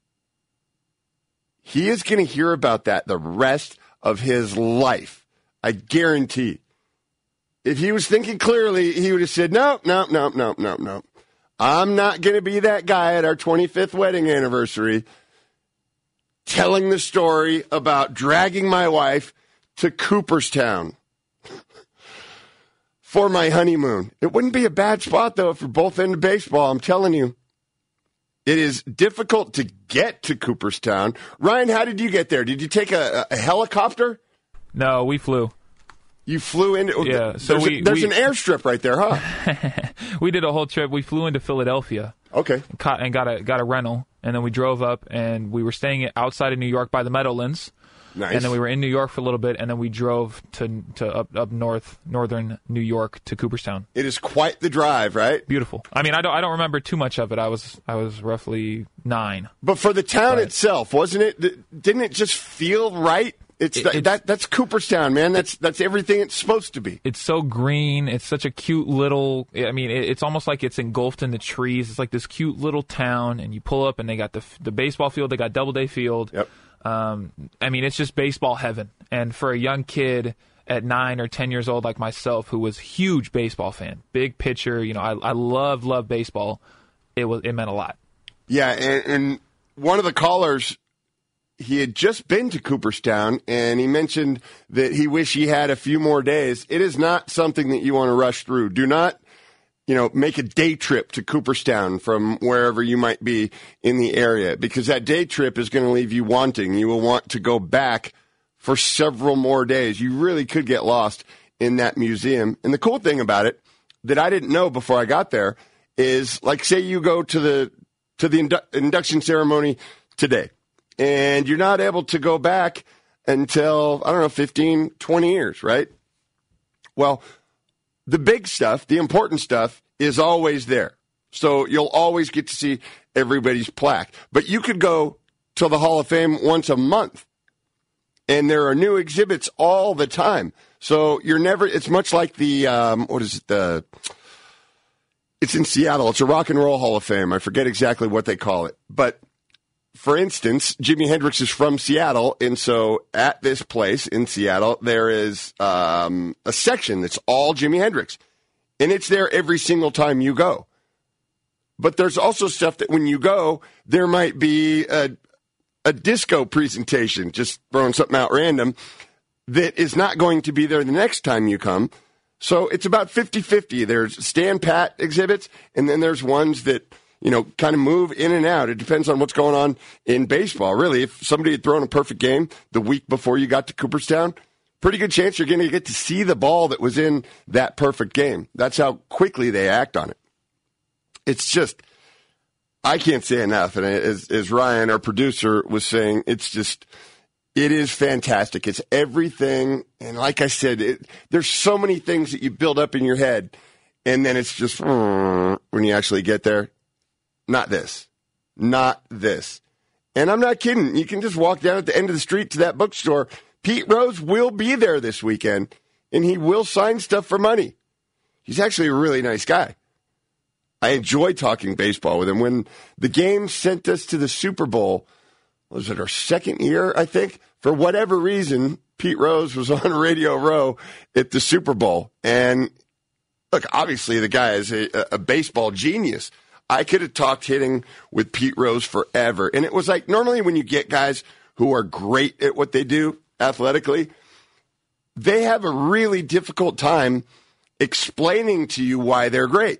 He is going to hear about that the rest of his life. I guarantee. If he was thinking clearly, he would have said, no, no, no, no, no, no. I'm not going to be that guy at our twenty-fifth wedding anniversary telling the story about dragging my wife to Cooperstown for my honeymoon. It wouldn't be a bad spot, though, if you're both into baseball. I'm telling you. It is difficult to get to Cooperstown. Ryan, how did you get there? Did you take a, a helicopter? No, we flew. You flew into yeah. So there's, we, a, there's we, an airstrip right there, huh? We did a whole trip. We flew into Philadelphia. Okay. And, caught, and got a got a rental, and then we drove up, and we were staying outside of New York by the Meadowlands. Nice. And then we were in New York for a little bit, and then we drove to to up up north, northern New York to Cooperstown. It is quite the drive, right? Beautiful. I mean, I don't I don't remember too much of it. I was I was roughly nine. But for the town but, itself, wasn't it? Didn't it just feel right? It's, it, that, it's that that's Cooperstown, man. That's that's everything it's supposed to be. It's so green. It's such a cute little. I mean, it, it's almost like it's engulfed in the trees. It's like this cute little town, and you pull up, and they got the the baseball field. They got Doubleday Field. Yep. Um, I mean, it's just baseball heaven. And for a young kid at nine or ten years old like myself, who was a huge baseball fan, big pitcher, you know, I, I love, love baseball, it was it meant a lot. Yeah, and, and one of the callers, he had just been to Cooperstown, and he mentioned that he wished he had a few more days. It is not something that you want to rush through. Do not, you know, make a day trip to Cooperstown from wherever you might be in the area, because that day trip is going to leave you wanting. You will want to go back for several more days. You really could get lost in that museum. And the cool thing about it that I didn't know before I got there is, like, say you go to the to the indu- induction ceremony today, and you're not able to go back until, I don't know, fifteen, twenty years, right? Well, the big stuff, the important stuff, is always there. So you'll always get to see everybody's plaque. But you could go to the Hall of Fame once a month, and there are new exhibits all the time. So you're never, it's much like the, um, what is it, the, it's in Seattle. It's a Rock and Roll Hall of Fame. I forget exactly what they call it. But for instance, Jimi Hendrix is from Seattle, and so at this place in Seattle, there is um, a section that's all Jimi Hendrix, and it's there every single time you go. But there's also stuff that when you go, there might be a, a disco presentation, just throwing something out random, that is not going to be there the next time you come. So it's about fifty-fifty. There's stand pat exhibits, and then there's ones that, you know, kind of move in and out. It depends on what's going on in baseball. Really, if somebody had thrown a perfect game the week before you got to Cooperstown, pretty good chance you're going to get to see the ball that was in that perfect game. That's how quickly they act on it. It's just I can't say enough. And as, as Ryan, our producer, was saying, it's just, it is fantastic. It's everything. And like I said, it, there's so many things that you build up in your head. And then it's just, when you actually get there, not this, not this. And I'm not kidding. You can just walk down at the end of the street to that bookstore. Pete Rose will be there this weekend, and he will sign stuff for money. He's actually a really nice guy. I enjoy talking baseball with him. When the game sent us to the Super Bowl, was it our second year, I think? For whatever reason, Pete Rose was on Radio Row at the Super Bowl. And look, obviously the guy is a, a baseball genius. I could have talked hitting with Pete Rose forever. And it was like, normally when you get guys who are great at what they do athletically, they have a really difficult time explaining to you why they're great.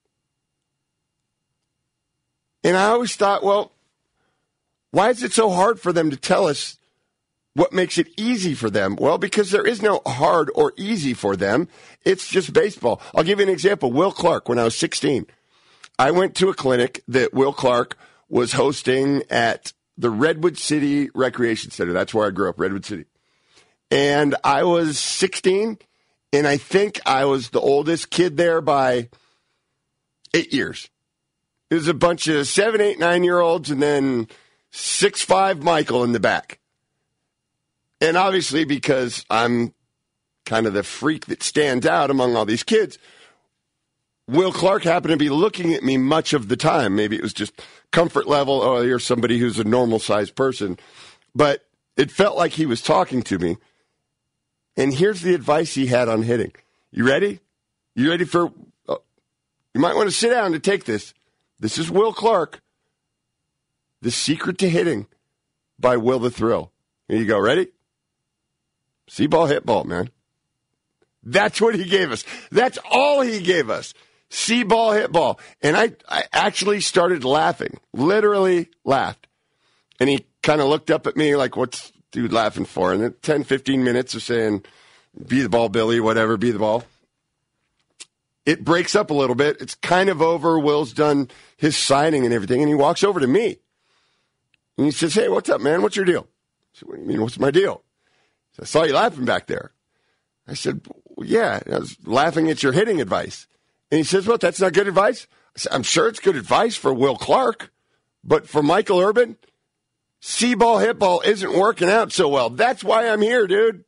And I always thought, well, why is it so hard for them to tell us what makes it easy for them? Well, because there is no hard or easy for them. It's just baseball. I'll give you an example. Will Clark, when I was sixteen, I went to a clinic that Will Clark was hosting at the Redwood City Recreation Center. That's where I grew up, Redwood City. And I was sixteen, and I think I was the oldest kid there by eight years. It was a bunch of seven, eight, nine-year-olds, and then six five Michael in the back. And obviously, because I'm kind of the freak that stands out among all these kids, Will Clark happened to be looking at me much of the time. Maybe it was just comfort level. Oh, you're somebody who's a normal-sized person. But it felt like he was talking to me. And here's the advice he had on hitting. You ready? You ready for... Oh, you might want to sit down to take this. This is Will Clark. The Secret to Hitting by Will the Thrill. Here you go. Ready? See ball, hit ball, man. That's what he gave us. That's all he gave us. See ball, hit ball. And I, I actually started laughing. Literally laughed. And he kind of looked up at me like, what's dude laughing for? And then ten, fifteen minutes of saying, be the ball, Billy, whatever, be the ball. It breaks up a little bit. It's kind of over. Will's done his signing and everything. And he walks over to me. And he says, hey, what's up, man? What's your deal? I said, what do you mean, what's my deal? I saw you laughing back there. I said, well, yeah, I was laughing at your hitting advice. And he says, well, that's not good advice? I said, I'm sure it's good advice for Will Clark, but for Michael Urban, see ball, hit ball isn't working out so well. That's why I'm here, dude.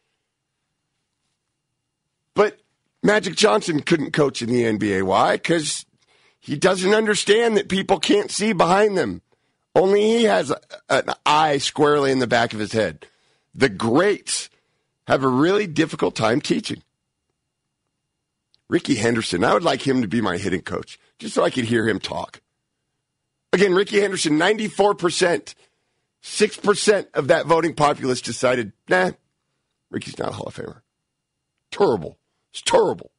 But Magic Johnson couldn't coach in the N B A. Why? Because he doesn't understand that people can't see behind them. Only he has a, an eye squarely in the back of his head. The greats have a really difficult time teaching. Ricky Henderson, I would like him to be my hitting coach, just so I could hear him talk. Again, Ricky Henderson, ninety-four percent, six percent of that voting populace decided, nah, Ricky's not a Hall of Famer. Terrible. It's terrible.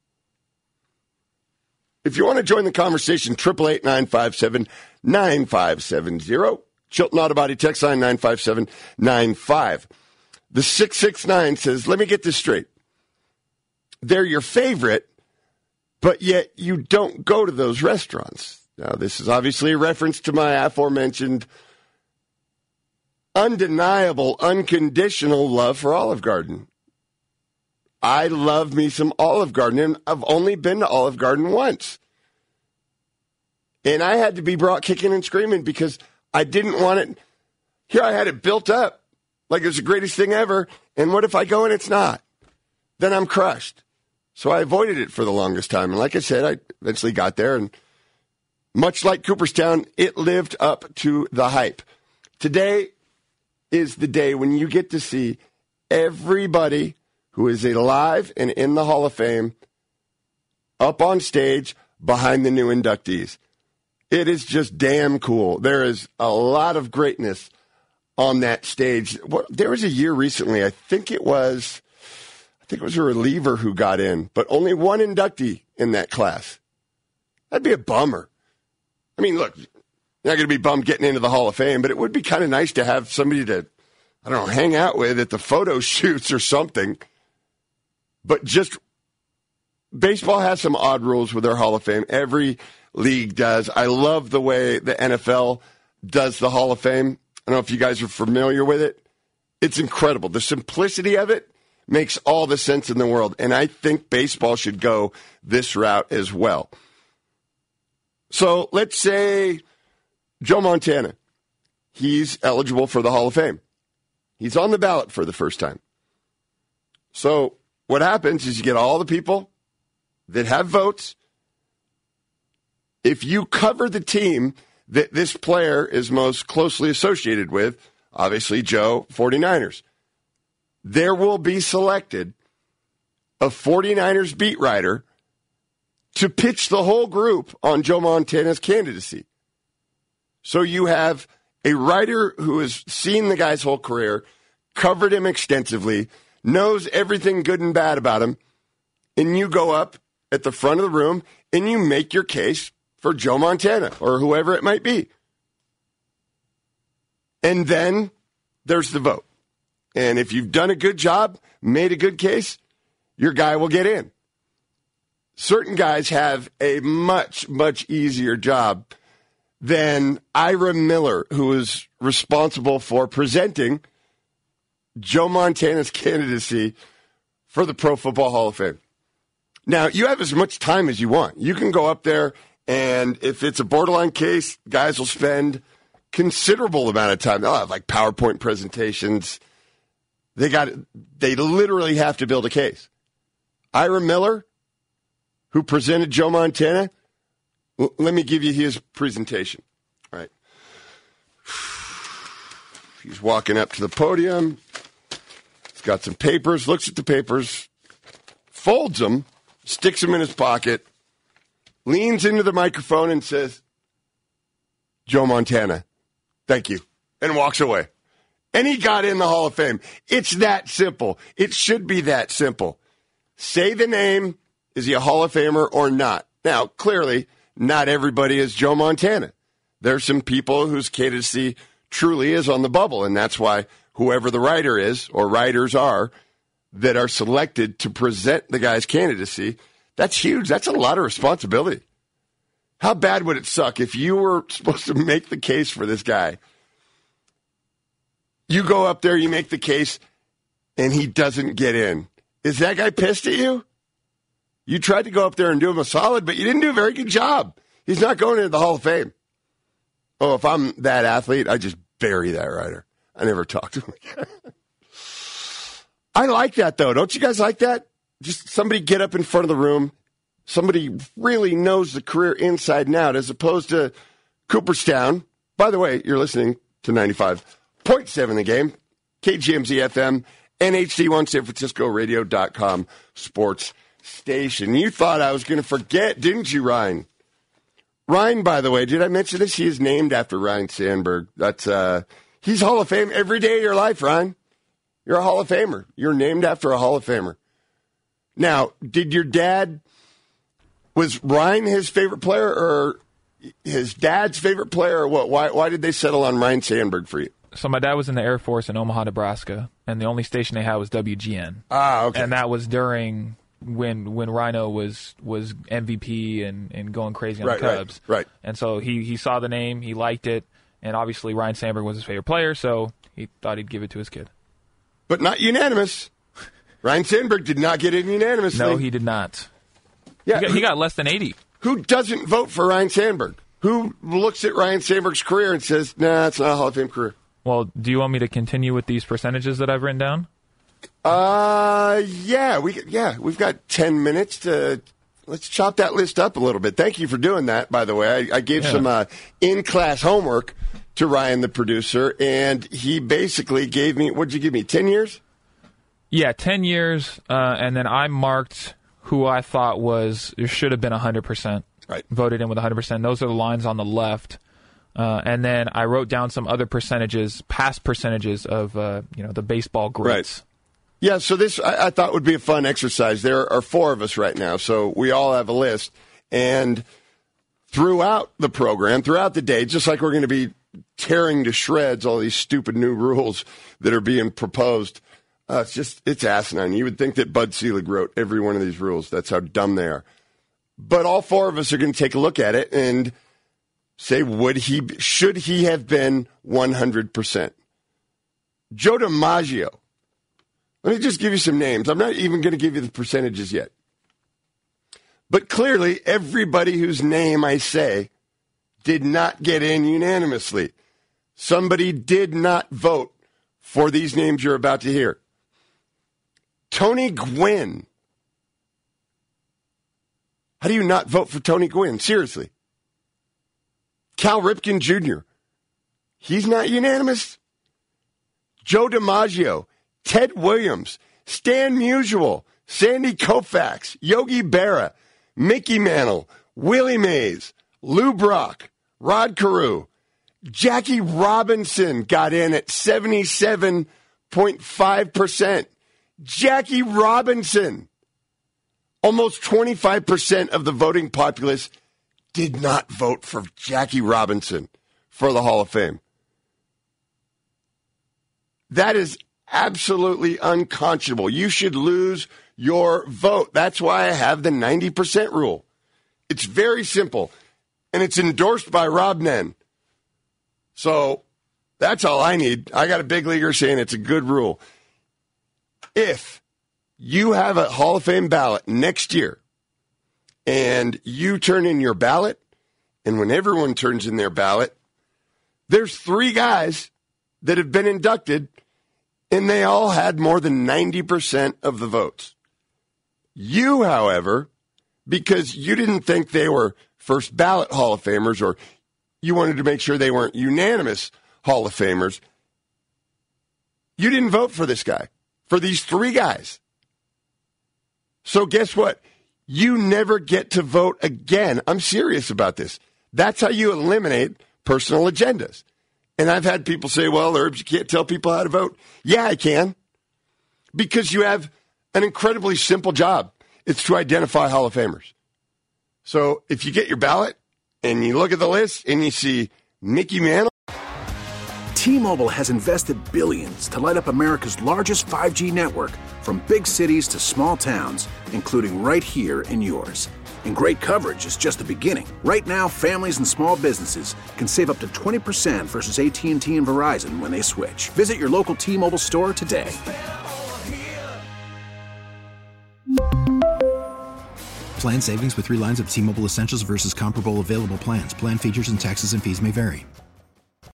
If you want to join the conversation, eight eight eight, nine five seven, nine five seven zero. Chilton Auto Body text line nine five seven nine five. The six six nine says, let me get this straight. They're your favorite, but yet you don't go to those restaurants. Now, this is obviously a reference to my aforementioned undeniable, unconditional love for Olive Garden. I love me some Olive Garden, and I've only been to Olive Garden once. And I had to be brought kicking and screaming because I didn't want it. Here I had it built up like it was the greatest thing ever, and what if I go and it's not? Then I'm crushed. So I avoided it for the longest time. And like I said, I eventually got there, and much like Cooperstown, it lived up to the hype. Today is the day when you get to see everybody who is alive and in the Hall of Fame up on stage behind the new inductees. It is just damn cool. There is a lot of greatness on that stage. There was a year recently, I think it was, I think it was a reliever who got in, but only one inductee in that class. That'd be a bummer. I mean, look, you're not going to be bummed getting into the Hall of Fame, but it would be kind of nice to have somebody to, I don't know, hang out with at the photo shoots or something. But just baseball has some odd rules with their Hall of Fame. Every league does. I love the way the N F L does the Hall of Fame. I don't know if you guys are familiar with it. It's incredible. The simplicity of it makes all the sense in the world, and I think baseball should go this route as well. So let's say Joe Montana. He's eligible for the Hall of Fame. He's on the ballot for the first time. So what happens is you get all the people that have votes. If you cover the team that this player is most closely associated with, obviously Joe, 49ers, there will be selected a 49ers beat writer to pitch the whole group on Joe Montana's candidacy. So you have a writer who has seen the guy's whole career, covered him extensively, knows everything good and bad about him, and you go up at the front of the room and you make your case for Joe Montana or whoever it might be. And then there's the vote. And if you've done a good job, made a good case, your guy will get in. Certain guys have a much, much easier job than Ira Miller, who is responsible for presenting Joe Montana's candidacy for the Pro Football Hall of Fame. Now, you have as much time as you want. You can go up there, and if it's a borderline case, guys will spend considerable amount of time. They'll have like PowerPoint presentations. They got they literally have to build a case. Ira Miller, who presented Joe Montana, l- let me give you his presentation. All right. He's walking up to the podium. He's got some papers, looks at the papers, folds them, sticks them in his pocket, leans into the microphone and says, Joe Montana, thank you, and walks away. And he got in the Hall of Fame. It's that simple. It should be that simple. Say the name. Is he a Hall of Famer or not? Now, clearly, not everybody is Joe Montana. There's some people whose candidacy truly is on the bubble, and that's why whoever the writer is, or writers are, that are selected to present the guy's candidacy, that's huge. That's a lot of responsibility. How bad would it suck if you were supposed to make the case for this guy? You go up there, you make the case, and he doesn't get in. Is that guy pissed at you? You tried to go up there and do him a solid, but you didn't do a very good job. He's not going into the Hall of Fame. Oh, if I'm that athlete, I just bury that writer. I never talk to him again. I like that, though. Don't you guys like that? Just somebody get up in front of the room. Somebody really knows the career inside and out, as opposed to Cooperstown. By the way, you're listening to ninety-five point seven The Game, K G M Z F M, and H D one San Francisco Radio dot com sports station. You thought I was going to forget, didn't you, Ryan? Ryan, by the way, did I mention this? He is named after Ryne Sandberg. That's uh, he's Hall of Fame every day of your life, Ryan. You're a Hall of Famer. You're named after a Hall of Famer. Now, did your dad, was Ryan his favorite player or his dad's favorite player or what? Why, why did they settle on Ryne Sandberg for you? So my dad was in the Air Force in Omaha, Nebraska, and the only station they had was W G N. Ah, okay. And that was during when when Rhino was was M V P and, and going crazy on right, the Cubs. Right, right. And so he, he saw the name, he liked it, and obviously Ryne Sandberg was his favorite player, so he thought he'd give it to his kid. But not unanimous. Ryne Sandberg did not get it unanimously. No, he did not. Yeah, he got, he got less than eighty. Who doesn't vote for Ryne Sandberg? Who looks at Ryne Sandberg's career and says, nah, it's not a Hall of Fame career? Well, do you want me to continue with these percentages that I've written down? Uh, yeah, we yeah, we've got ten minutes to let's chop that list up a little bit. Thank you for doing that, by the way. I, I gave yeah. some uh, in-class homework to Ryan, the producer, and he basically gave me, what'd you give me, ten years? Yeah, ten years, uh, and then I marked who I thought was, it should have been one hundred percent. Right. Voted in with one hundred percent. Those are the lines on the left. Uh, and then I wrote down some other percentages, past percentages of, uh, you know, the baseball greats. Right. Yeah, so this I, I thought would be a fun exercise. There are four of us right now, so we all have a list. And throughout the program, throughout the day, just like we're going to be tearing to shreds all these stupid new rules that are being proposed, uh, it's just, it's asinine. You would think that Bud Selig wrote every one of these rules. That's how dumb they are. But all four of us are going to take a look at it and say, would he, should he have been one hundred percent? Joe DiMaggio. Let me just give you some names. I'm not even going to give you the percentages yet. But clearly, everybody whose name I say did not get in unanimously. Somebody did not vote for these names you're about to hear. Tony Gwynn. How do you not vote for Tony Gwynn? Seriously. Cal Ripken Junior He's not unanimous. Joe DiMaggio, Ted Williams, Stan Musial, Sandy Koufax, Yogi Berra, Mickey Mantle, Willie Mays, Lou Brock, Rod Carew, Jackie Robinson got in at seventy-seven point five percent. Jackie Robinson. Almost twenty-five percent of the voting populace did not vote for Jackie Robinson for the Hall of Fame. That is absolutely unconscionable. You should lose your vote. That's why I have the ninety percent rule. It's very simple, and it's endorsed by Rob Nen. So that's all I need. I got a big leaguer saying it's a good rule. If you have a Hall of Fame ballot next year, and you turn in your ballot, and when everyone turns in their ballot, there's three guys that have been inducted, and they all had more than ninety percent of the votes. You, however, because you didn't think they were first ballot Hall of Famers, or you wanted to make sure they weren't unanimous Hall of Famers, you didn't vote for this guy, for these three guys. So guess what? You never get to vote again. I'm serious about this. That's how you eliminate personal agendas. And I've had people say, well, Herbs, you can't tell people how to vote. Yeah, I can. Because you have an incredibly simple job. It's to identify Hall of Famers. So if you get your ballot and you look at the list and you see Mickey Mantle. T-Mobile has invested billions to light up America's largest five G network, from big cities to small towns, including right here in yours. And great coverage is just the beginning. Right now, families and small businesses can save up to twenty percent versus A T and T and Verizon when they switch. Visit your local T-Mobile store today. Plan savings with three lines of T-Mobile Essentials versus comparable available plans. Plan features and taxes and fees may vary.